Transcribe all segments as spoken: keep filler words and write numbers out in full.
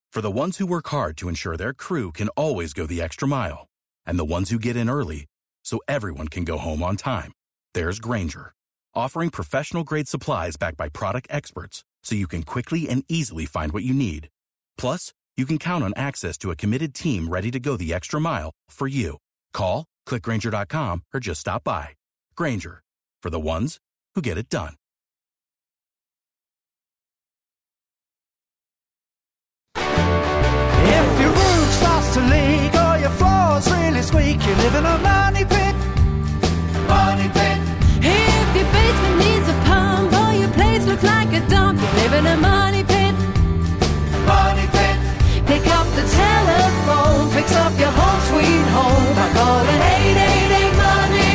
For the ones who work hard to ensure their crew can always go the extra mile, and the ones who get in early so everyone can go home on time, there's Grainger, offering professional-grade supplies backed by product experts so you can quickly and easily find what you need. Plus, you can count on access to a committed team ready to go the extra mile for you. Call, click Grainger dot com, or just stop by. Grainger, for the ones who get it done. If your roof starts to leak or your floor's really squeak, you live in a money pit. Money pit. If your basement needs a pump or your place looks like a dump, you live in a money pit. Money pit. Pick up the telephone, fix up your home sweet home by calling eight eight eight money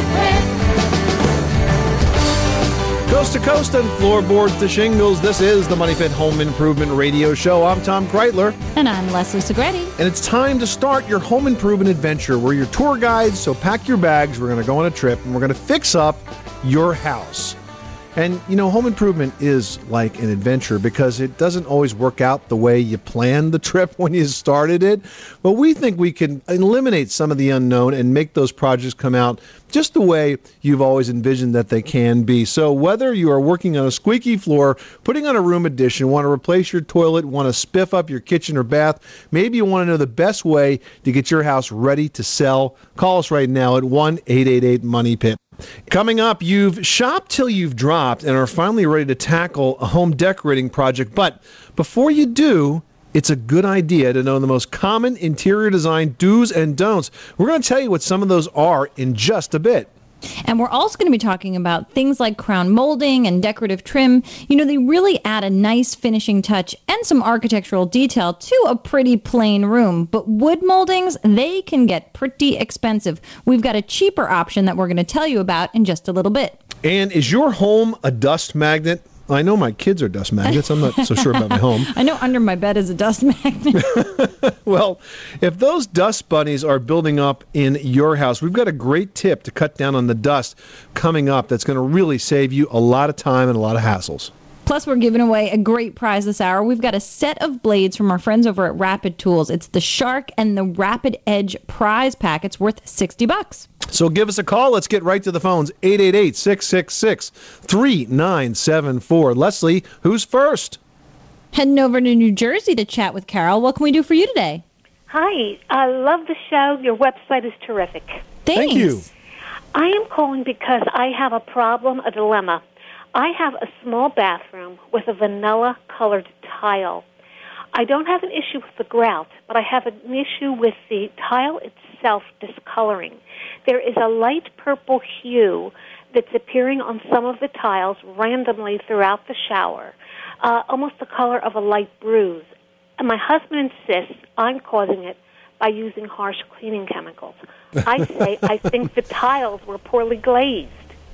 pit. Coast to coast and floorboards to shingles, this is the Money Pit Home Improvement Radio Show. I'm Tom Kreitler. And I'm Leslie Segretti. And it's time to start your home improvement adventure. We're your tour guides, so pack your bags. We're going to go on a trip, and we're going to fix up your house. And, you know, home improvement is like an adventure because it doesn't always work out the way you planned the trip when you started it. But we think we can eliminate some of the unknown and make those projects come out just the way you've always envisioned that they can be. So whether you are working on a squeaky floor, putting on a room addition, want to replace your toilet, want to spiff up your kitchen or bath, maybe you want to know the best way to get your house ready to sell, call us right now at one eight eight eight money pit. Coming up, you've shopped till you've dropped and are finally ready to tackle a home decorating project. But before you do, it's a good idea to know the most common interior design do's and don'ts. We're going to tell you what some of those are in just a bit. And we're also going to be talking about things like crown molding and decorative trim. You know, they really add a nice finishing touch and some architectural detail to a pretty plain room. But wood moldings, they can get pretty expensive. We've got a cheaper option that we're going to tell you about in just a little bit. And is your home a dust magnet? I know my kids are dust magnets. I'm not so sure about my home. I know under my bed is a dust magnet. Well, if those dust bunnies are building up in your house, we've got a great tip to cut down on the dust coming up that's going to really save you a lot of time and a lot of hassles. Plus, we're giving away a great prize this hour. We've got a set of blades from our friends over at Rapid Tools. It's the Shark and the Rapid Edge prize pack. It's worth sixty bucks. So give us a call. Let's get right to the phones. eight eight eight, six six six, three nine seven four. Leslie, who's first? Heading over to New Jersey to chat with Carol. What can we do for you today? Hi. I love the show. Your website is terrific. Thanks. Thank you. I am calling because I have a problem, a dilemma. I have a small bathroom with a vanilla-colored tile. I don't have an issue with the grout, but I have an issue with the tile itself discoloring. There is a light purple hue that's appearing on some of the tiles randomly throughout the shower, uh, almost the color of a light bruise. And my husband insists I'm causing it by using harsh cleaning chemicals. I say I think the tiles were poorly glazed.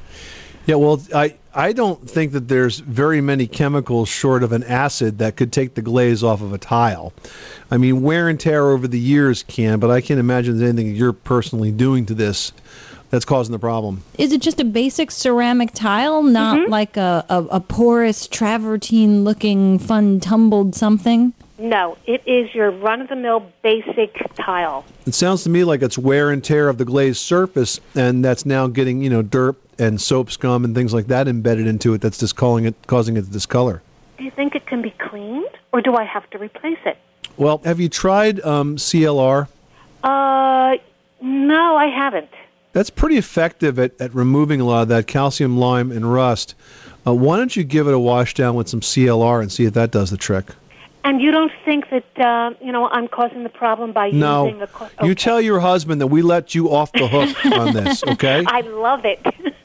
Yeah, well, I, I don't think that there's very many chemicals short of an acid that could take the glaze off of a tile. I mean, wear and tear over the years can, but I can't imagine there's anything you're personally doing to this that's causing the problem. Is it just a basic ceramic tile, not mm-hmm. like a, a, a porous, travertine-looking, fun, tumbled something? No, it is your run-of-the-mill basic tile. It sounds to me like it's wear and tear of the glazed surface, and that's now getting, you know, dirt and soap scum and things like that embedded into it that's just calling it, causing it to discolor. Do you think it can be cleaned, or do I have to replace it? Well, have you tried um, C L R? Uh, no, I haven't. That's pretty effective at, at removing a lot of that calcium, lime, and rust. Uh, why don't you give it a wash down with some C L R and see if that does the trick? And you don't think that, uh, you know, I'm causing the problem by no. using the... Co- okay. You tell your husband that we let you off the hook on this, okay? I love it.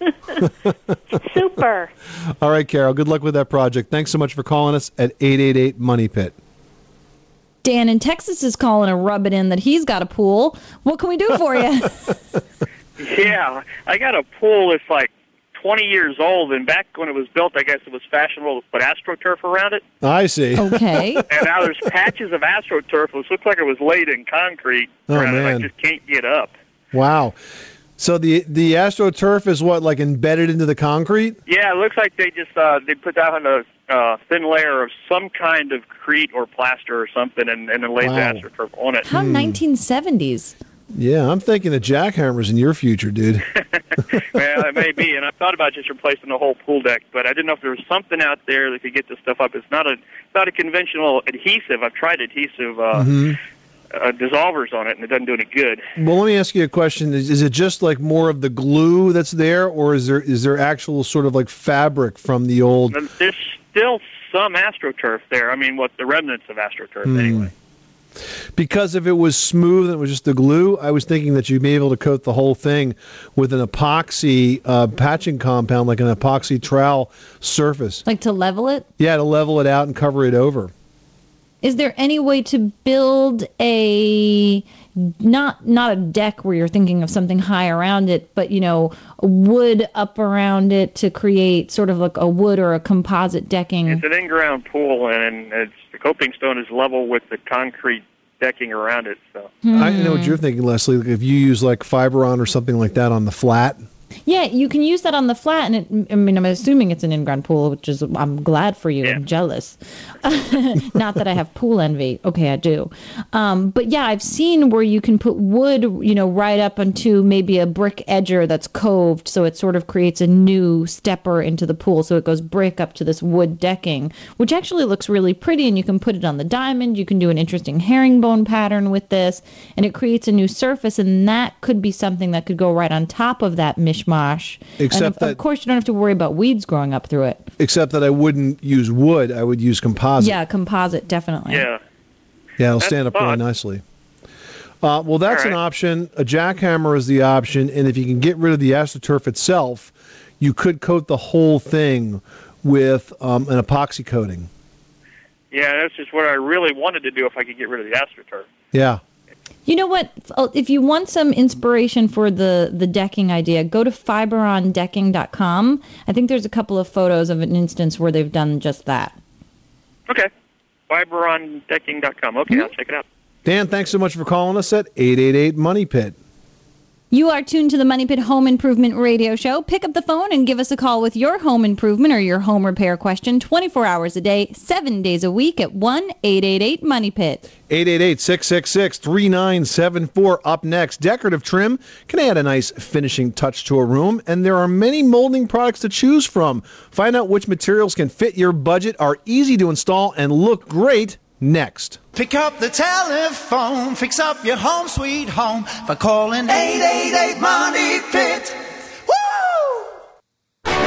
Super. All right, Carol, good luck with that project. Thanks so much for calling us at eight eight eight money pit. Dan in Texas is calling to rub it in that he's got a pool. What can we do for you? Yeah, I got a pool that's like twenty years old, and back when it was built, I guess it was fashionable to put AstroTurf around it. I see. Okay. And now there's patches of AstroTurf, which looks like it was laid in concrete oh, around man. it. I just can't get up. Wow. So the the AstroTurf is what, like embedded into the concrete? Yeah, it looks like they just uh, they put down a uh, thin layer of some kind of crete or plaster or something, and, and then laid Wow. the AstroTurf on it. How nineteen seventies? Yeah, I'm thinking of jackhammers in your future, dude. Well, it may be, and I've thought about just replacing the whole pool deck, but I didn't know if there was something out there that could get this stuff up. It's not a it's not a conventional adhesive. I've tried adhesive uh, Mm-hmm. uh, dissolvers on it, and it doesn't do any good. Well, let me ask you a question. Is, is it just like more of the glue that's there, or is there is there actual sort of like fabric from the old... And there's still some AstroTurf there. I mean, what the remnants of AstroTurf, Hmm. anyway. Because if it was smooth and it was just the glue, I was thinking that you'd be able to coat the whole thing with an epoxy uh, patching compound, like an epoxy trowel surface. Like to level it? Yeah, to level it out and cover it over. Is there any way to build a not not a deck where you're thinking of something high around it, but you know, wood up around it to create sort of like a wood or a composite decking? It's an in-ground pool, and it's, the coping stone is level with the concrete decking around it. So I know what you're thinking, Leslie. Like if you use like Fiberon or something like that on the flat. Yeah, you can use that on the flat, and it, I mean, I'm assuming it's an in-ground pool, which is, I'm glad for you. Yeah. I'm jealous. Not that I have pool envy. Okay, I do. Um, but yeah, I've seen where you can put wood, you know, right up onto maybe a brick edger that's coved, so it sort of creates a new stepper into the pool. So it goes brick up to this wood decking, which actually looks really pretty, and you can put it on the diamond. You can do an interesting herringbone pattern with this, and it creates a new surface, and that could be something that could go right on top of that mishmash. Except and of, that- of course, you don't have to worry about weeds growing up through it. Except that I wouldn't use wood. I would use composite. Yeah, composite, definitely. yeah. Yeah, it'll That's stand up really fun. nicely. Uh, well, that's All an right. option. A jackhammer is the option. And if you can get rid of the AstroTurf itself, you could coat the whole thing with um, an epoxy coating. Yeah, that's just what I really wanted to do if I could get rid of the AstroTurf. Yeah. You know what? If you want some inspiration for the, the decking idea, go to fiberon decking dot com. I think there's a couple of photos of an instance where they've done just that. Okay. Fiberon decking dot com. Okay, I'll check it out. Dan, thanks so much for calling us at eight eight eight Money Pit. You are tuned to the Money Pit Home Improvement Radio Show. Pick up the phone and give us a call with your home improvement or your home repair question twenty-four hours a day, seven days a week at one eight eight eight Money Pit. eight eight eight, six six six, three nine seven four. Up next, decorative trim can add a nice finishing touch to a room, and there are many molding products to choose from. Find out which materials can fit your budget, are easy to install, and look great next. Pick up the telephone, fix up your home sweet home by calling eight eight eight Money Pit. Woo!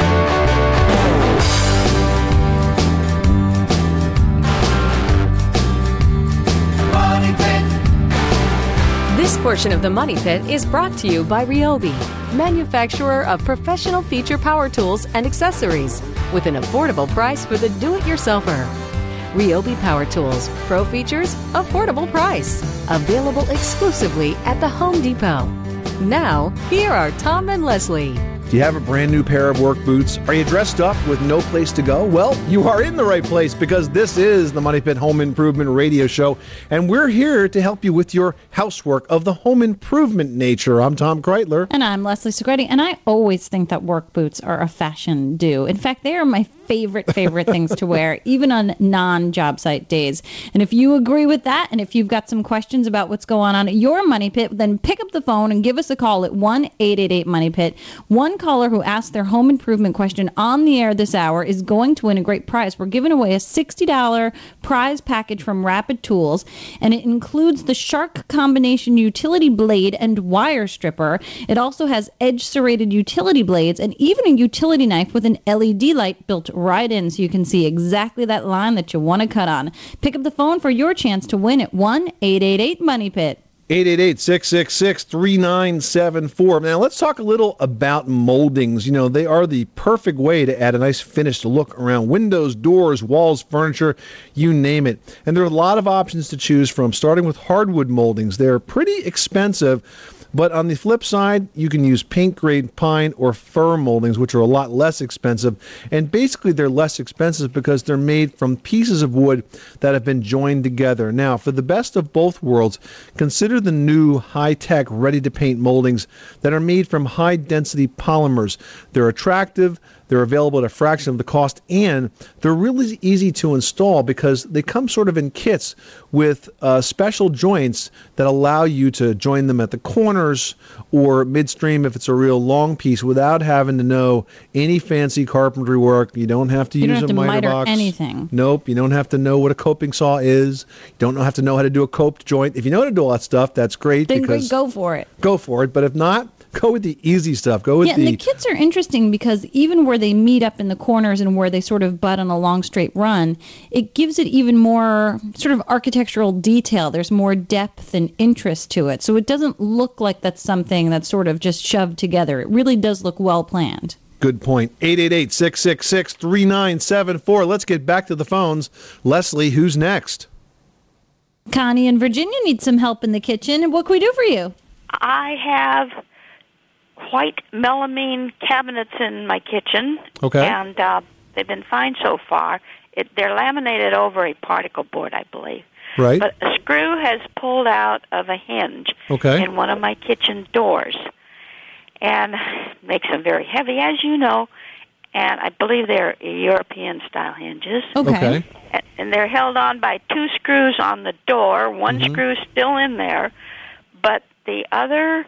Money Pit. This portion of the Money Pit is brought to you by Ryobi, manufacturer of professional feature power tools and accessories, with an affordable price for the do-it-yourselfer. Ryobi Power Tools, pro features, affordable price. Available exclusively at the Home Depot. Now, here are Tom and Leslie. Do you have a brand new pair of work boots? Are you dressed up with no place to go? Well, you are in the right place because this is the Money Pit Home Improvement Radio Show, and we're here to help you with your housework of the home improvement nature. I'm Tom Kreitler. And I'm Leslie Segretti, and I always think that work boots are a fashion do. In fact, they are my favorite, favorite things to wear, even on non-job site days. And if you agree with that, and if you've got some questions about what's going on at your Money Pit, then pick up the phone and give us a call at one eight eight eight Money Pit. One caller who asked their home improvement question on the air this hour is going to win a great prize. We're giving away a sixty dollars prize package from Rapid Tools, and it includes the Shark Combination Utility Blade and Wire Stripper. It also has edge-serrated utility blades and even a utility knife with an L E D light built right in so you can see exactly that line that you want to cut on. Pick up the phone for your chance to win at one eight eight eight Money Pit. eight eight eight, six six six, three nine seven four. Now, let's talk a little about moldings. You know, they are the perfect way to add a nice finished look around windows, doors, walls, furniture, you name it. And there are a lot of options to choose from, starting with hardwood moldings. They're pretty expensive, but on the flip side, you can use paint-grade pine or fir moldings, which are a lot less expensive. And basically, they're less expensive because they're made from pieces of wood that have been joined together. Now, for the best of both worlds, consider are the new high-tech, ready-to-paint moldings that are made from high-density polymers. They're attractive, they're available at a fraction of the cost, and they're really easy to install because they come sort of in kits with uh, special joints that allow you to join them at the corners or midstream if it's a real long piece without having to know any fancy carpentry work. You don't have to you use don't have a to miter miter box. anything. Nope. You don't have to know what a coping saw is. You don't have to know how to do a coped joint. If you know how to do all that stuff, that's great. Then because great, go for it. Go for it. But if not, go with the easy stuff. Go with yeah, the... and the kits are interesting because even where they meet up in the corners and where they sort of butt on a long straight run, it gives it even more sort of architectural detail. There's more depth and interest to it. So it doesn't look like that's something that's sort of just shoved together. It really does look well planned. Good point. eight eight eight, six six six, three nine seven four. Let's get back to the phones. Leslie, who's next? Connie in Virginia needs some help in the kitchen. What can we do for you? I have white melamine cabinets in my kitchen, Okay. and uh, they've been fine so far. It, they're laminated over a particle board, I believe. Right. But a screw has pulled out of a hinge Okay. in one of my kitchen doors, and makes them very heavy, as you know. And I believe they're European-style hinges. Okay. Okay. And- And they're held on by two screws on the door. One Mhm. screw's still in there, but the other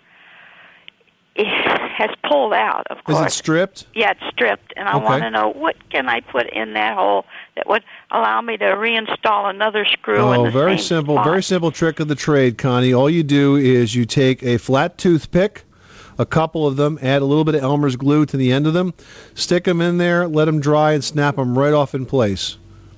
is, has pulled out, of Is course. it stripped? Yeah, it's stripped, and I Okay. want to know what can I put in that hole that would allow me to reinstall another screw in Oh, the very same simple. spot. Very simple trick of the trade, Connie. All you do is you take a flat toothpick, a couple of them, add a little bit of Elmer's glue to the end of them, stick them in there, let them dry, and snap them right off in place.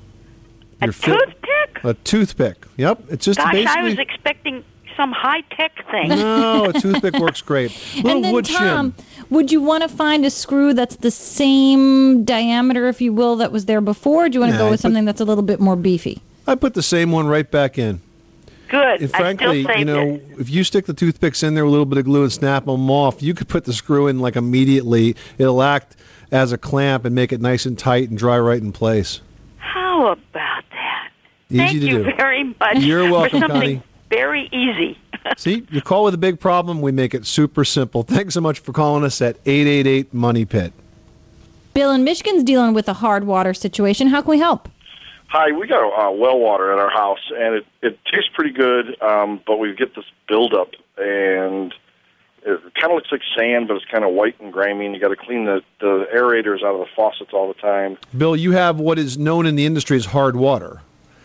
A You're fi- toothpick? A toothpick. Yep. It's just Gosh, basically... I was expecting some high-tech thing. No, a toothpick works great. Little And then, wood Tom, shim. would you want to find a screw that's the same diameter, if you will, that was there before? Or do you want to Nah, go I with put- something that's a little bit more beefy? I put the same one right back in. Good. And I frankly, still saved you know, it. if you stick the toothpicks in there with a little bit of glue and snap them off, you could put the screw in like immediately. It'll act as a clamp and make it nice and tight and dry right in place. How about that? Easy Thank to you do. very much You're welcome, for something Connie. very easy. See, you call with a big problem, we make it super simple. Thanks so much for calling us at eight eight eight, money pit. Bill in Michigan's dealing with a hard water situation. How can we help? Hi, we got uh, well water at our house, and it, it tastes pretty good, um, but we get this buildup, and it kind of looks like sand, but it's kind of white and grimy, and you got to clean the, the aerators out of the faucets all the time. Bill, you have what is known in the industry as hard water.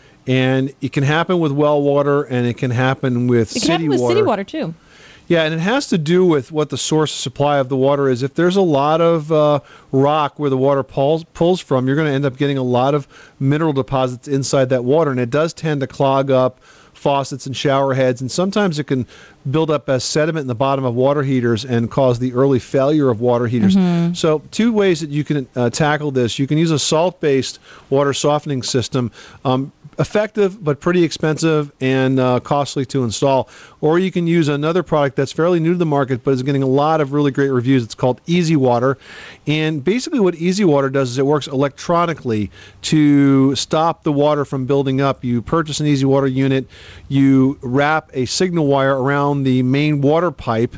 And it can happen with well water, and it can happen with It city can happen with water. city water, too. Yeah, and it has to do with what the source supply of the water is. If there's a lot of uh, rock where the water pulls, pulls from, you're going to end up getting a lot of mineral deposits inside that water, and it does tend to clog up faucets and shower heads, and sometimes it can build up as sediment in the bottom of water heaters and cause the early failure of water heaters. Mhm. So two ways that you can uh, tackle this. You can use a salt-based water softening system. Um, effective but pretty expensive and uh, costly to install. Or you can use another product that's fairly new to the market but is getting a lot of really great reviews. It's called Easy Water. And basically what Easy Water does is it works electronically to stop the water from building up. You purchase an Easy Water unit, you wrap a signal wire around the main water pipe,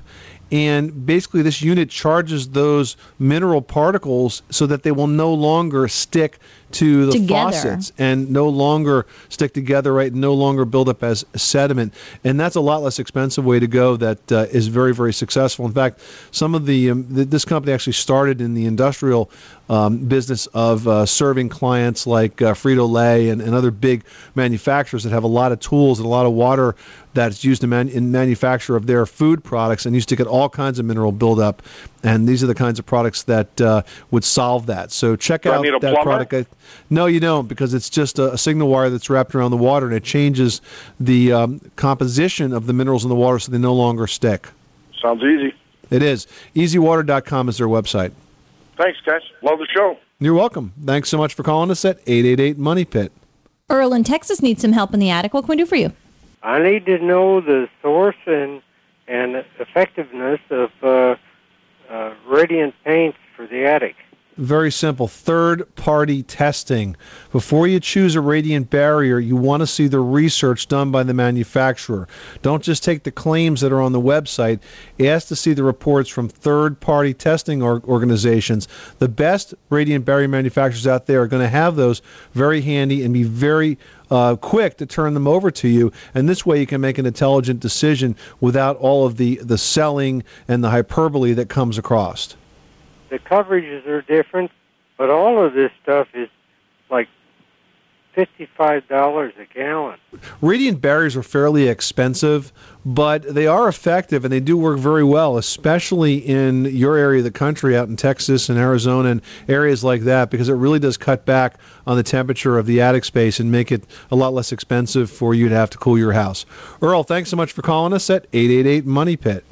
and basically this unit charges those mineral particles so that they will no longer stick to the Together. faucets and no longer stick together, right, and no longer build up as sediment. And that's a lot less expensive way to go that uh, is very, very successful. In fact, some of the, um, th- this company actually started in the industrial um, business of uh, serving clients like uh, Frito-Lay and, and other big manufacturers that have a lot of tools and a lot of water that's used in, man- in manufacture of their food products, and used to get all kinds of mineral buildup. And these are the kinds of products that uh, would solve that. So check Do I out need a that plumber? product. I- No, you don't, because it's just a, a signal wire that's wrapped around the water, and it changes the um, composition of the minerals in the water so they no longer stick. Sounds easy. It is. easy water dot com is their website. Thanks, guys. Love the show. You're welcome. Thanks so much for calling us at eight eight eight, money pit. Earl in Texas needs some help in the attic. What can we do for you? I need to know the source and and effectiveness of uh, uh, Radiant paints for the attic. Very simple. Third-party testing. Before you choose a radiant barrier, you want to see the research done by the manufacturer. Don't just take the claims that are on the website. Ask to see the reports from third-party testing or- organizations. The best radiant barrier manufacturers out there are going to have those very handy and be very uh, quick to turn them over to you. And this way you can make an intelligent decision without all of the, the selling and the hyperbole that comes across. The coverages are different, but all of this stuff is like fifty-five dollars a gallon. Radiant barriers are fairly expensive, but they are effective and they do work very well, especially in your area of the country, out in Texas and Arizona and areas like that, because it really does cut back on the temperature of the attic space and make it a lot less expensive for you to have to cool your house. Earl, thanks so much for calling us at eight eight eight Money Pit.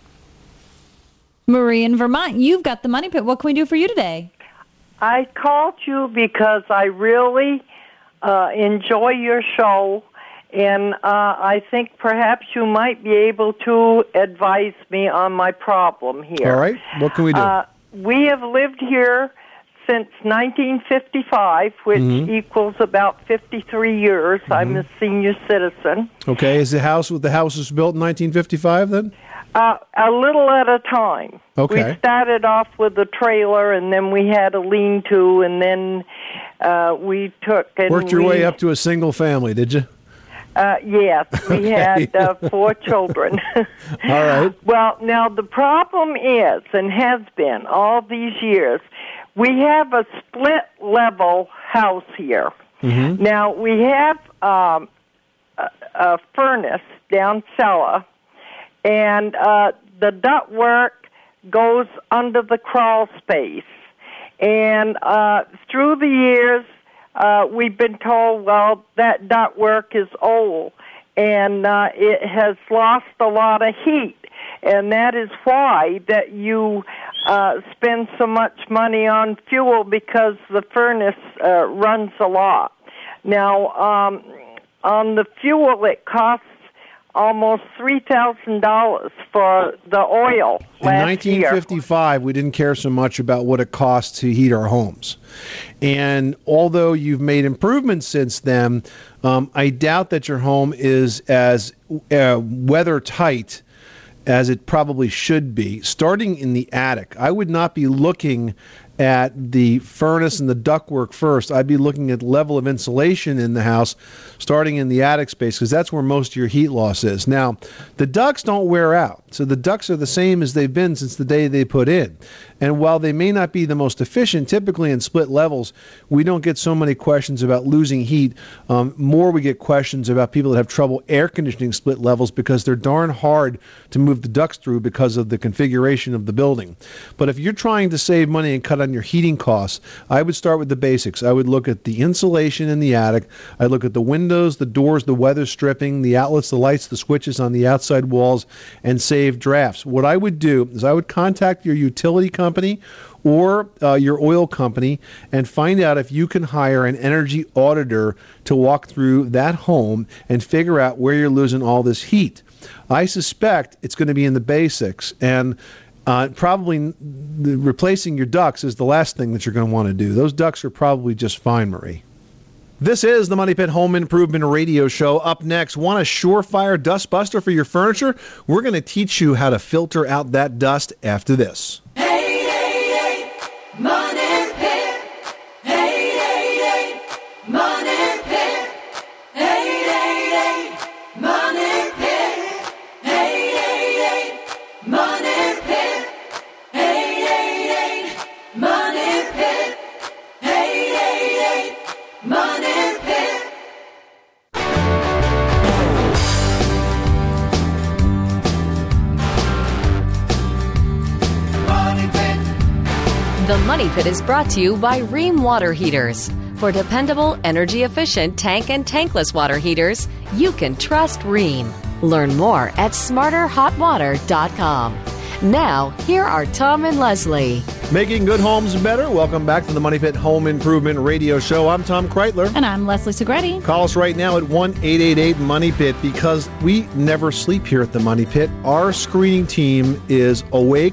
Marie in Vermont, you've got the Money Pit. What can we do for you today? I called you because I really uh, enjoy your show, and uh, I think perhaps you might be able to advise me on my problem here. All right. What can we do? Uh, we have lived here since nineteen fifty-five, which mm-hmm. equals about fifty-three years. Mm-hmm. I'm a senior citizen. Okay. Is the house the house was built in nineteen fifty-five then? Uh, a little at a time. Okay. We started off with a trailer, and then we had a lean-to, and then uh, we took and worked your we, way up to a single family, did you? Uh, yes, we okay. had uh, four children. All right. Well, now the problem is, and has been all these years, we have a split-level house here. Mm-hmm. Now, we have um, a, a furnace down cellar, and uh, the ductwork goes under the crawl space. And uh, through the years, uh, we've been told, well, that ductwork is old, and uh, it has lost a lot of heat. And that is why that you uh, spend so much money on fuel, because the furnace uh, runs a lot. Now, um, on the fuel, it costs almost three thousand dollars for the oil last In nineteen fifty-five, year. We didn't care so much about what it costs to heat our homes. And although you've made improvements since then, um, I doubt that your home is as uh, weather tight as it probably should be. Starting in the attic, I would not be looking at the furnace and the ductwork first. I'd be looking at level of insulation in the house, starting in the attic space, because that's where most of your heat loss is. Now, the ducts don't wear out, so the ducts are the same as they've been since the day they put in. And while they may not be the most efficient, typically in split levels, we don't get so many questions about losing heat. Um, more we get questions about people that have trouble air conditioning split levels, because they're darn hard to move the ducts through because of the configuration of the building. But if you're trying to save money and cut on your heating costs, I would start with the basics. I would look at the insulation in the attic. I'd look at the windows, the doors, the weather stripping, the outlets, the lights, the switches on the outside walls, and save drafts. What I would do is I would contact your utility company or uh, your oil company and find out if you can hire an energy auditor to walk through that home and figure out where you're losing all this heat. I suspect it's going to be in the basics, and Uh, probably the, replacing your ducts is the last thing that you're going to want to do. Those ducts are probably just fine, Marie. This is the Money Pit Home Improvement Radio Show. Up next, want a surefire dust buster for your furniture? We're going to teach you how to filter out that dust after this. eight eight eight Money Pit. eight eight eight Money Pit. eight eight eight Money Pit. eight eight eight Money Pit. eight eight eight Money Pit. eight eight eight Money Pit. Money Pit. The Money Pit is brought to you by Ream Water Heaters. For dependable, energy-efficient tank and tankless water heaters, you can trust Ream. Learn more at smarter hot water dot com. Now, here are Tom and Leslie. Making good homes better. Welcome back to the Money Pit Home Improvement Radio Show. I'm Tom Kreitler. And I'm Leslie Segretti. Call us right now at one eight eight eight Money Pit, because we never sleep here at the Money Pit. Our screening team is awake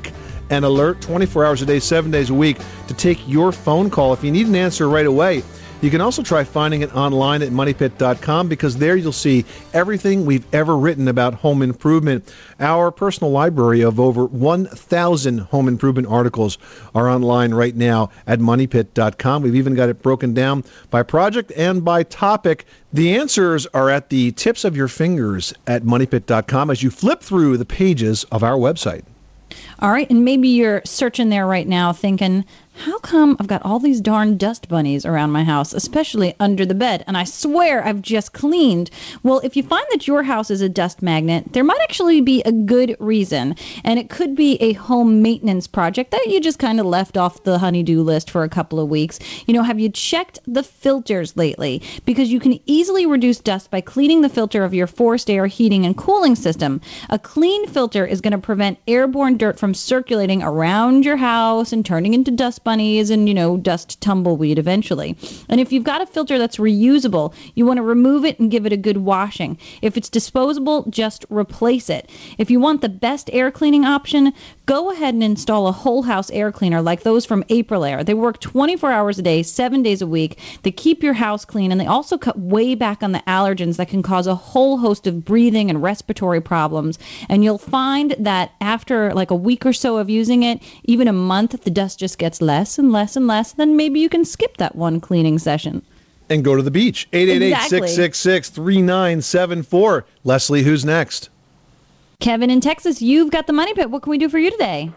and alert twenty-four hours a day, seven days a week to take your phone call if you need an answer right away. You can also try finding it online at money pit dot com because there you'll see everything we've ever written about home improvement. Our personal library of over one thousand home improvement articles are online right now at money pit dot com. We've even got it broken down by project and by topic. The answers are at the tips of your fingers at money pit dot com as you flip through the pages of our website. All right, and maybe you're searching there right now thinking, how come I've got all these darn dust bunnies around my house, especially under the bed, and I swear I've just cleaned? Well, if you find that your house is a dust magnet, there might actually be a good reason, and it could be a home maintenance project that you just kind of left off the honey-do list for a couple of weeks. You know, have you checked the filters lately? Because you can easily reduce dust by cleaning the filter of your forced air heating and cooling system. A clean filter is going to prevent airborne dirt from circulating around your house and turning into dust bunnies and, you know, dust tumbleweed eventually. And if you've got a filter that's reusable, you want to remove it and give it a good washing. If it's disposable, just replace it. If you want the best air cleaning option, go ahead and install a whole house air cleaner like those from Aprilaire. They work twenty-four hours a day, seven days a week. They keep your house clean, and they also cut way back on the allergens that can cause a whole host of breathing and respiratory problems. And you'll find that after like a week or so of using it, even a month, the dust just gets less and less and less. Then maybe you can skip that one cleaning session. And go to the beach. eight eight eight, six six six, three nine seven four. Leslie, who's next? Kevin in Texas, you've got the Money Pit. What can we do for you today?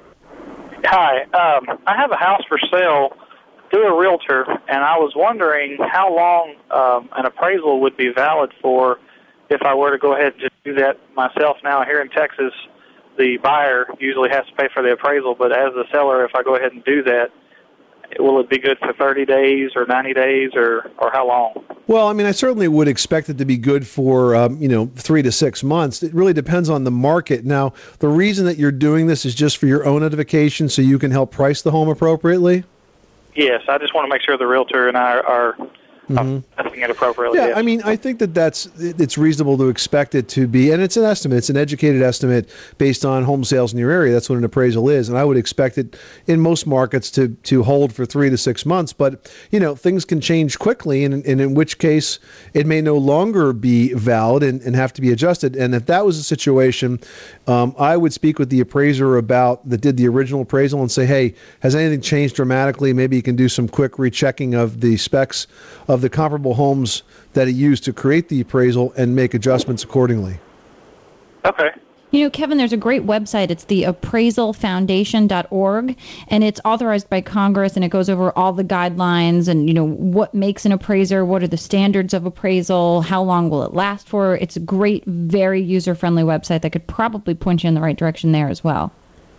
Hi. Um, I have a house for sale through a realtor, and I was wondering how long um, an appraisal would be valid for if I were to go ahead and just do that myself. Now, here in Texas, the buyer usually has to pay for the appraisal, but as the seller, if I go ahead and do that, will it be good for thirty days or ninety days or, or how long? Well, I mean, I certainly would expect it to be good for, um, you know, three to six months. It really depends on the market. Now, the reason that you're doing this is just for your own edification so you can help price the home appropriately? Yes, I just want to make sure the realtor and I are Mm-hmm. assessing it appropriately. Yeah, yes. I mean, I think that that's it's reasonable to expect it to be, and it's an estimate. It's an educated estimate based on home sales in your area. That's what an appraisal is, and I would expect it in most markets to to hold for three to six months. But you know, things can change quickly, and, and in which case it may no longer be valid and, and have to be adjusted. And if that was a situation, um, I would speak with the appraiser about that did the original appraisal and say, hey, has anything changed dramatically? Maybe you can do some quick rechecking of the specs of the comparable homes that he used to create the appraisal and make adjustments accordingly. Okay. You know, Kevin, there's a great website. It's the appraisal foundation dot org, and it's authorized by Congress, and it goes over all the guidelines and, you know, what makes an appraiser, what are the standards of appraisal, how long will it last for. It's a great, very user-friendly website that could probably point you in the right direction there as well.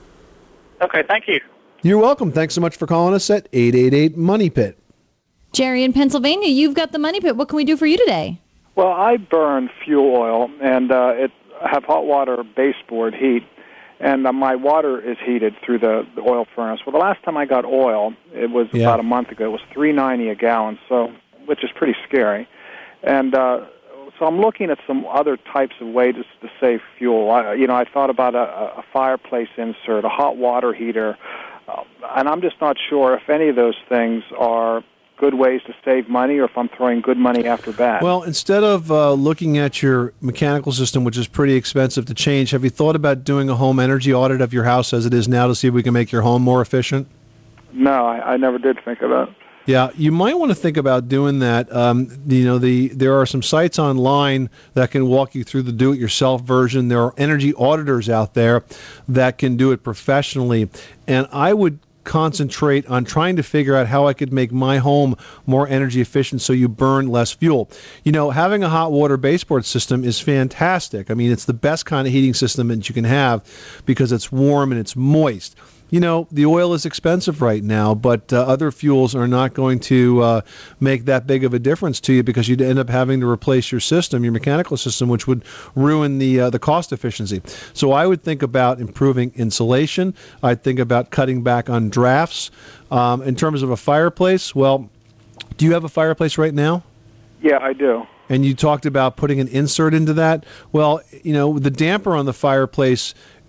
Okay, thank you. You're welcome. Thanks so much for calling us at eight eight eight, money pit. Jerry in Pennsylvania, you've got the Money Pit. What can we do for you today? Well, I burn fuel oil, and uh, it I have hot water baseboard heat, and uh, my water is heated through the, the oil furnace. Well, the last time I got oil, it was Yeah. about a month ago. It was three ninety a gallon, so which is pretty scary. And uh, so I'm looking at some other types of ways to, to save fuel. I, you know, I thought about a, a fireplace insert, a hot water heater, uh, and I'm just not sure if any of those things are good ways to save money or if I'm throwing good money after bad. Well, instead of uh, looking at your mechanical system, which is pretty expensive to change, have you thought about doing a home energy audit of your house as it is now to see if we can make your home more efficient? No, I, I never did think of that. Yeah, you might want to think about doing that. Um, you know, the there are some sites online that can walk you through the do-it-yourself version. There are energy auditors out there that can do it professionally, and I would concentrate on trying to figure out how I could make my home more energy efficient so you burn less fuel. You know, having a hot water baseboard system is fantastic. I mean, it's the best kind of heating system that you can have because it's warm and it's moist. You know, the oil is expensive right now, but uh, other fuels are not going to uh, make that big of a difference to you because you'd end up having to replace your system, your mechanical system, which would ruin the uh, the cost efficiency. So I would think about improving insulation. I'd think about cutting back on drafts. Um, in terms of a fireplace, well, do you have a fireplace right now? Yeah, I do. And you talked about putting an insert into that. Well, you know, the damper on the fireplace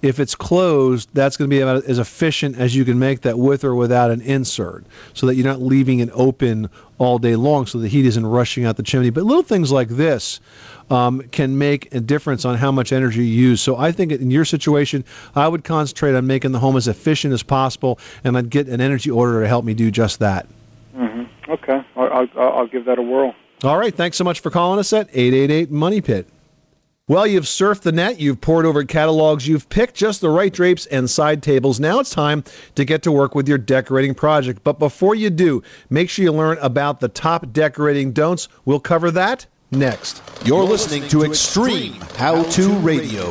If it's closed, that's going to be about as efficient as you can make that with or without an insert, so that you're not leaving it open all day long so the heat isn't rushing out the chimney. But little things like this um, can make a difference on how much energy you use. So I think in your situation, I would concentrate on making the home as efficient as possible, and I'd get an energy auditor to help me do just that. Mm-hmm. Okay. I'll, I'll, I'll give that a whirl. All right. Thanks so much for calling us at eight eight eight Money Pit. Well, you've surfed the net, you've poured over catalogs, you've picked just the right drapes and side tables. Now it's time to get to work with your decorating project. But before you do, make sure you learn about the top decorating don'ts. We'll cover that next. You're listening to Extreme How-To Radio.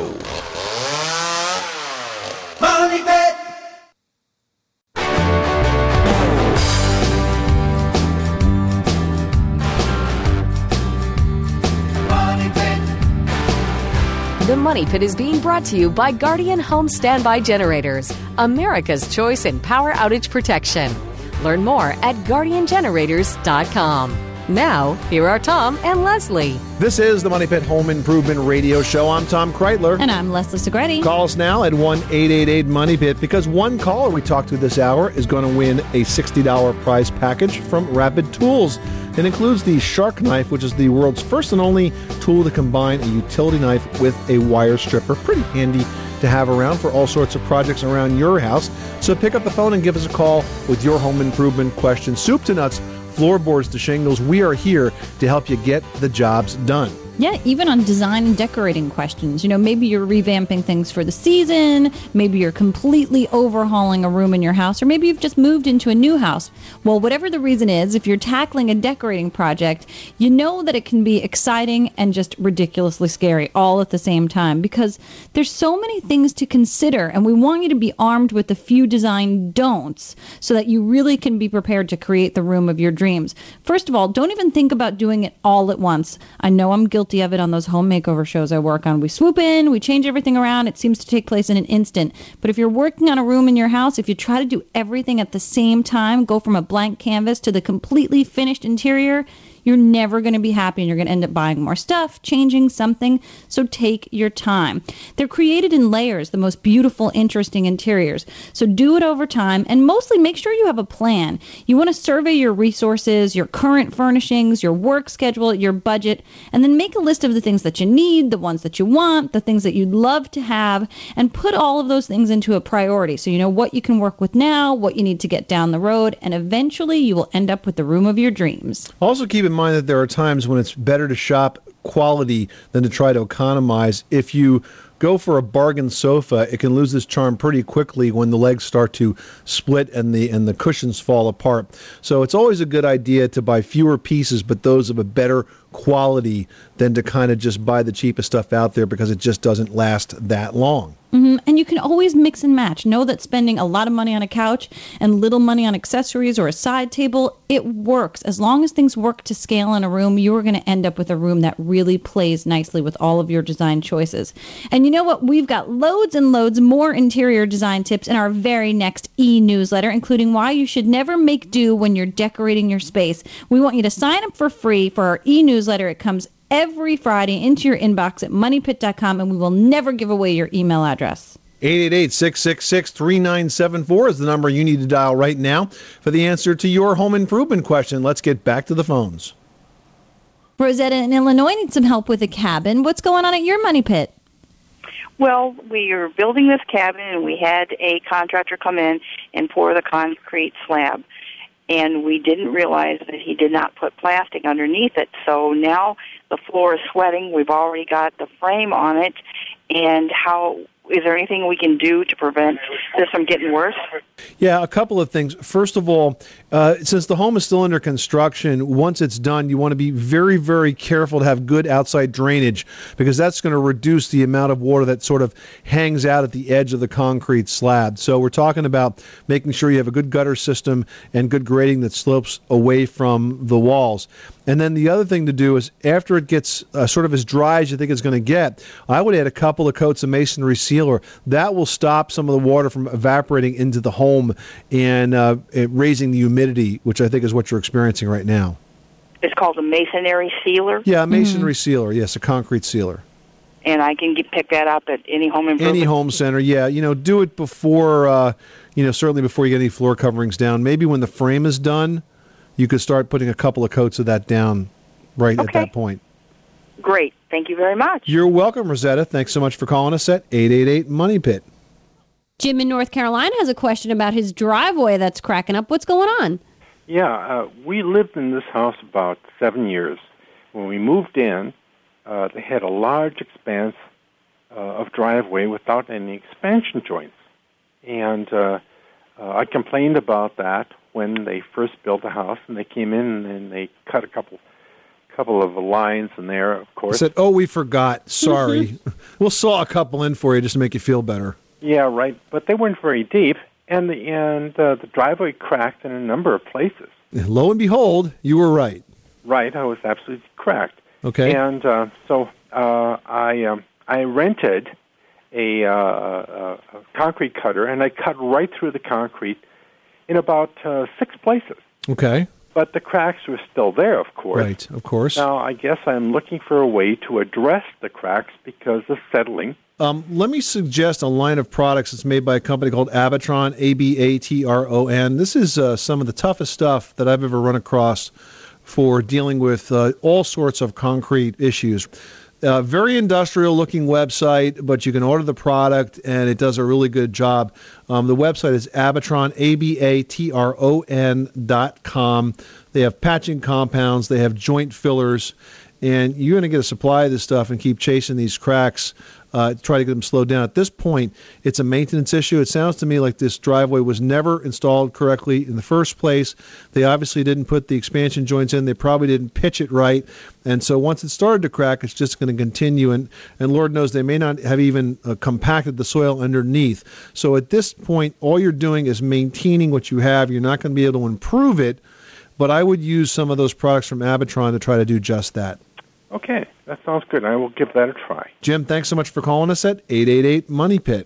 Money Pit. The Money Pit is being brought to you by Guardian Home Standby Generators, America's choice in power outage protection. Learn more at guardian generators dot com. Now, here are Tom and Leslie. This is the Money Pit Home Improvement Radio Show. I'm Tom Kreitler. And I'm Leslie Segretti. Call us now at one eight eight eight Money Pit, because one caller we talked to this hour is going to win a sixty dollars prize package from Rapid Tools. It includes the Shark Knife, which is the world's first and only tool to combine a utility knife with a wire stripper. Pretty handy to have around for all sorts of projects around your house. So pick up the phone and give us a call with your home improvement question. Soup to nuts, floorboards to shingles, we are here to help you get the jobs done. Yeah, even on design and decorating questions. You know, maybe you're revamping things for the season, maybe you're completely overhauling a room in your house, or maybe you've just moved into a new house. Well, whatever the reason is, if you're tackling a decorating project, you know that it can be exciting and just ridiculously scary all at the same time, because there's so many things to consider, and we want you to be armed with a few design don'ts so that you really can be prepared to create the room of your dreams. First of all, don't even think about doing it all at once. I know I'm guilty of it on those home makeover shows I work on. We swoop in, we change everything around. It seems to take place in an instant. But if you're working on a room in your house, if you try to do everything at the same time, go from a blank canvas to the completely finished interior, you're never going to be happy, and you're going to end up buying more stuff, changing something. So take your time. They're created in layers, the most beautiful, interesting interiors. So do it over time, and mostly make sure you have a plan. You want to survey your resources, your current furnishings, your work schedule, your budget, and then make a list of the things that you need, the ones that you want, the things that you'd love to have, and put all of those things into a priority. So you know what you can work with now, what you need to get down the road, and eventually you will end up with the room of your dreams. Also keep in mind that there are times when it's better to shop quality than to try to economize. If you go for a bargain sofa, it can lose its charm pretty quickly when the legs start to split and the and the cushions fall apart. So it's always a good idea to buy fewer pieces, but those of a better quality, than to kind of just buy the cheapest stuff out there, because it just doesn't last that long. Mm-hmm. And you can always mix and match. Know that spending a lot of money on a couch and little money on accessories or a side table, it works. As long as things work to scale in a room, you are going to end up with a room that really plays nicely with all of your design choices. And you know what? We've got loads and loads more interior design tips in our very next e-newsletter, including why you should never make do when you're decorating your space. We want you to sign up for free for our e-newsletter. It comes every Friday into your inbox at money pit dot com, and we will never give away your email address. eight eight eight, six six six, three nine seven four is the number you need to dial right now for the answer to your home improvement question. Let's get back to the phones. Rosetta in Illinois needs some help with a cabin. What's going on at your Money Pit? Well, we were building this cabin, and we had a contractor come in and pour the concrete slab. And we didn't realize that he did not put plastic underneath it. So now the floor is sweating. We've already got the frame on it. And how is there anything we can do to prevent this from getting worse? Yeah, a couple of things. First of all, uh, since the home is still under construction, once it's done, you want to be very, very careful to have good outside drainage, because that's going to reduce the amount of water that sort of hangs out at the edge of the concrete slab. So we're talking about making sure you have a good gutter system and good grading that slopes away from the walls. And then the other thing to do is, after it gets uh, sort of as dry as you think it's going to get, I would add a couple of coats of masonry sealer. That will stop some of the water from evaporating into the home and uh, it raising the humidity, which I think is what you're experiencing right now. It's called a masonry sealer? Yeah, a masonry mm-hmm. sealer. Yes, a concrete sealer. and I can get, pick that up at any home improvement. Any home center, yeah. You know, do it before, uh, you know, certainly before you get any floor coverings down. Maybe when the frame is done, you could start putting a couple of coats of that down right Okay. at that point. Great. Thank you very much. You're welcome, Rosetta. Thanks so much for calling us at eight eight eight, MONEY PIT. Jim in North Carolina has a question about his driveway that's cracking up. What's going on? Yeah, uh, we lived in this house about seven years. When we moved in, uh, they had a large expanse uh, of driveway without any expansion joints. And uh, uh, I complained about that when they first built the house, and they came in and they cut a couple couple of lines in there, of I course. said, oh, we forgot. Sorry. We'll saw a couple in for you just to make you feel better. Yeah, right. But they weren't very deep, and the, and uh, the driveway cracked in a number of places. Lo and behold, you were right. Right, I was absolutely correct. Okay. And uh, so uh, I um, I rented a, uh, a, a concrete cutter, and I cut right through the concrete in about uh, six places. Okay. But the cracks were still there, of course. Right, of course. Now, I guess I'm looking for a way to address the cracks because of settling. Um, let me suggest a line of products that's made by a company called Abatron, A B A T R O N. This is uh, some of the toughest stuff that I've ever run across for dealing with uh, all sorts of concrete issues. Uh, very industrial-looking website, but you can order the product, and it does a really good job. Um, the website is Abatron, A B A T R O N dot com. They have patching compounds. They have joint fillers. And you're going to get a supply of this stuff and keep chasing these cracks, uh, try to get them slowed down. At this point, it's a maintenance issue. It sounds to me like this driveway was never installed correctly in the first place. They obviously didn't put the expansion joints in. They probably didn't pitch it right. And so once it started to crack, it's just going to continue. And, and Lord knows they may not have even uh, compacted the soil underneath. So at this point, all you're doing is maintaining what you have. You're not going to be able to improve it. But I would use some of those products from Abatron to try to do just that. Okay, that sounds good. I will give that a try. Jim, thanks so much for calling us at eight eight eight, MONEY PIT.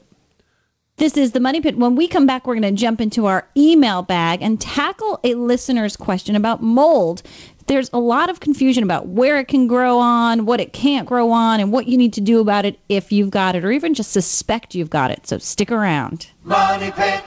This is the Money Pit. When we come back, we're going to jump into our email bag and tackle a listener's question about mold. There's a lot of confusion about where it can grow on, what it can't grow on, and what you need to do about it if you've got it, or even just suspect you've got it. So stick around. Money Pit.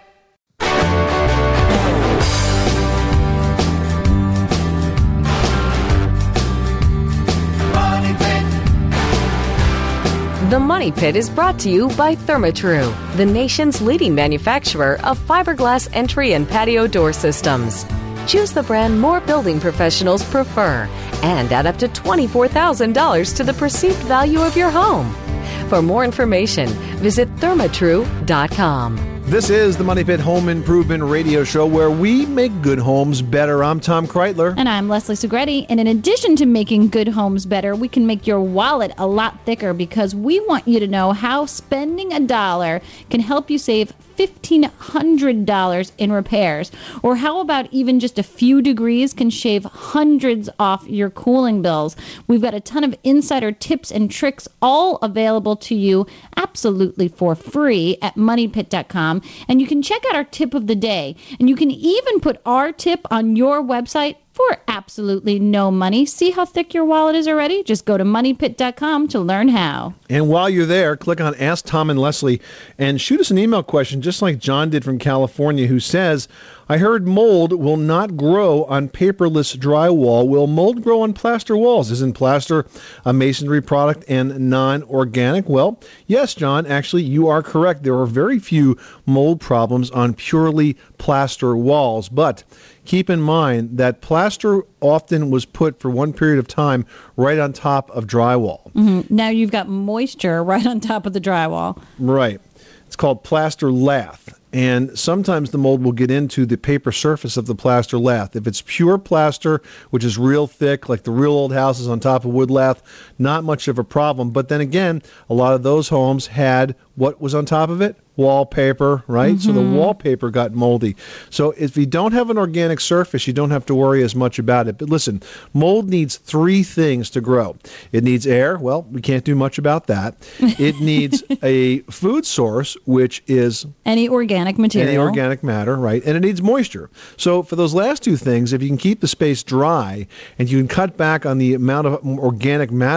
The Money Pit is brought to you by Therma-Tru, the nation's leading manufacturer of fiberglass entry and patio door systems. Choose the brand more building professionals prefer and add up to twenty-four thousand dollars to the perceived value of your home. For more information, visit thermatru dot com. This is the Money Pit Home Improvement Radio Show, where we make good homes better. I'm Tom Kreitler. And I'm Leslie Segretti. And in addition to making good homes better, we can make your wallet a lot thicker because we want you to know how spending a dollar can help you save fifteen hundred dollars in repairs. Or how about even just a few degrees can shave hundreds off your cooling bills. We've got a ton of insider tips and tricks all available to you absolutely for free at money pit dot com. And you can check out our tip of the day. And you can even put our tip on your website for absolutely no money. See how thick your wallet is already? Just go to money pit dot com to learn how. And while you're there, click on Ask Tom and Leslie and shoot us an email question, just like John did from California, who says, I heard mold will not grow on paperless drywall. Will mold grow on plaster walls? Isn't plaster a masonry product and non-organic? Well, yes, John, actually, you are correct. There are very few mold problems on purely plaster walls, but keep in mind that plaster often was put for one period of time right on top of drywall. Mm-hmm. Now you've got moisture right on top of the drywall. Right. It's called plaster lath. And sometimes the mold will get into the paper surface of the plaster lath. If it's pure plaster, which is real thick, like the real old houses on top of wood lath, not much of a problem. But then again, a lot of those homes had what was on top of it? Wallpaper, right? Mm-hmm. So the wallpaper got moldy. So if you don't have an organic surface, you don't have to worry as much about it. But listen, mold needs three things to grow. It needs air. Well, we can't do much about that. It needs a food source, which is any organic material. Any organic matter, right? And it needs moisture. So for those last two things, if you can keep the space dry and you can cut back on the amount of organic matter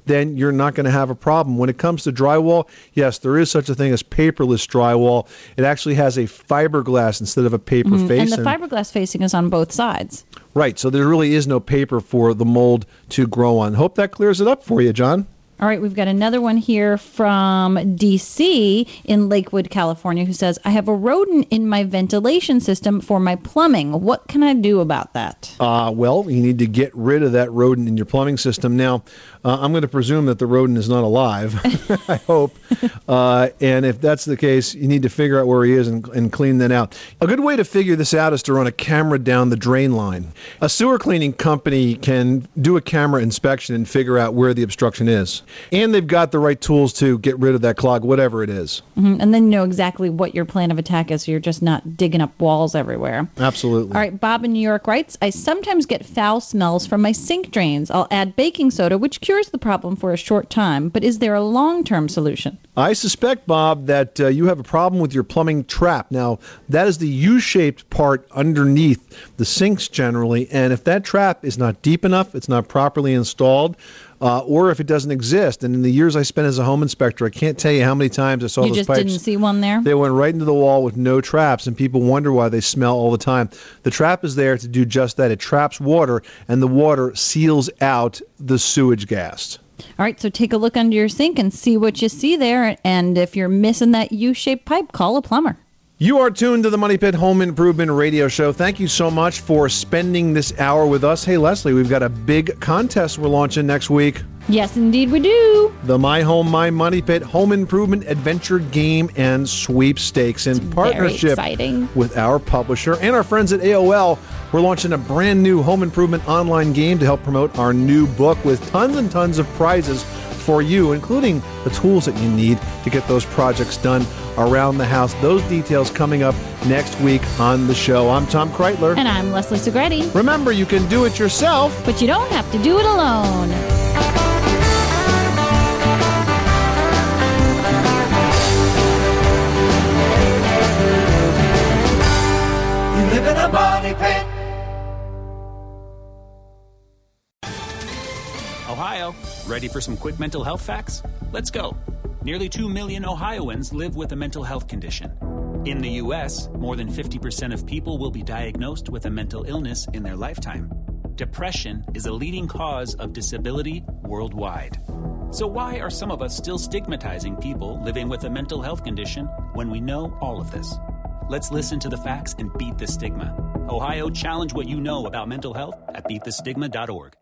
then you're not going to have a problem. When it comes to drywall, yes, there is such a thing as paperless drywall. It actually has a fiberglass instead of a paper Mhm. face. And the fiberglass facing is on both sides. Right, so there really is no paper for the mold to grow on. Hope that clears it up for you, John. All right, we've got another one here from D C in Lakewood, California, who says, I have a rodent in my ventilation system for my plumbing. What can I do about that? Uh, well, you need to get rid of that rodent in your plumbing system. Now, uh, I'm going to presume that the rodent is not alive, I hope. Uh, and if that's the case, you need to figure out where he is and, and clean that out. A good way to figure this out is to run a camera down the drain line. A sewer cleaning company can do a camera inspection and figure out where the obstruction is. And they've got the right tools to get rid of that clog, whatever it is. Mhm. And then you know exactly what your plan of attack is, so you're just not digging up walls everywhere. Absolutely. All right, Bob in New York writes, I sometimes get foul smells from my sink drains. I'll add baking soda, which cures the problem for a short time, but is there a long-term solution? I suspect, Bob, that uh, you have a problem with your plumbing trap. Now, that is the U-shaped part underneath the sinks generally, and if that trap is not deep enough, it's not properly installed, uh, or if it doesn't exist, and in the years I spent as a home inspector, I can't tell you how many times I saw You those just pipes. didn't see one there? They went right into the wall with no traps, and people wonder why they smell all the time. The trap is there to do just that. It traps water, and the water seals out the sewage gas. All right, so take a look under your sink and see what you see there, and if you're missing that U-shaped pipe, call a plumber. You are tuned to the Money Pit Home Improvement Radio Show. Thank you so much for spending this hour with us. Hey, Leslie, we've got a big contest we're launching next week. Yes, indeed we do. The My Home, My Money Pit Home Improvement Adventure Game and Sweepstakes in partnership exciting. with our publisher and our friends at A O L. We're launching a brand new home improvement online game to help promote our new book with tons and tons of prizes for you, including the tools that you need to get those projects done around the house. Those details coming up next week on the show. I'm Tom Kreitler. And I'm Leslie Segretti. Remember, you can do it yourself, but you don't have to do it alone. You live in a money pit. Ohio, ready for some quick mental health facts? Let's go. Nearly two million Ohioans live with a mental health condition. In the U S, more than fifty percent of people will be diagnosed with a mental illness in their lifetime. Depression is a leading cause of disability worldwide. So why are some of us still stigmatizing people living with a mental health condition when we know all of this? Let's listen to the facts and beat the stigma. Ohio, challenge what you know about mental health at beat the stigma dot org.